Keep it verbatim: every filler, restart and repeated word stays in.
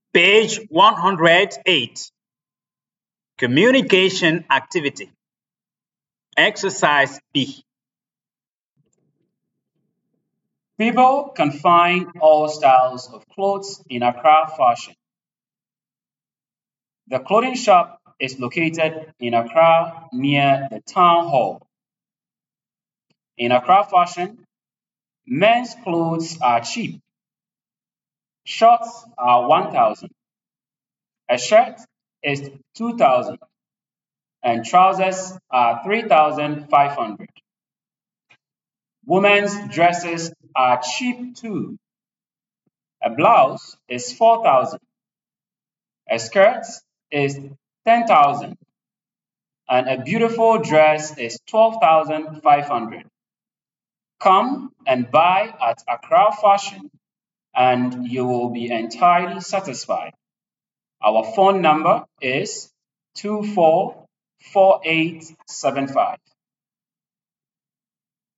Page one hundred eight. Communication activity. Exercise B. People can find all styles of clothes in Accra Fashion. The clothing shop is located in Accra near the town hall. In Accra Fashion, men's clothes are cheap. Shorts are one thousand. A shirt is two thousand and trousers are three thousand five hundred. Women's dresses are cheap too. A blouse is four thousand. A skirt is ten thousand and a beautiful dress is twelve thousand five hundred. Come and buy at Accra Fashion and you will be entirely satisfied. Our phone number is two four four eight seven five.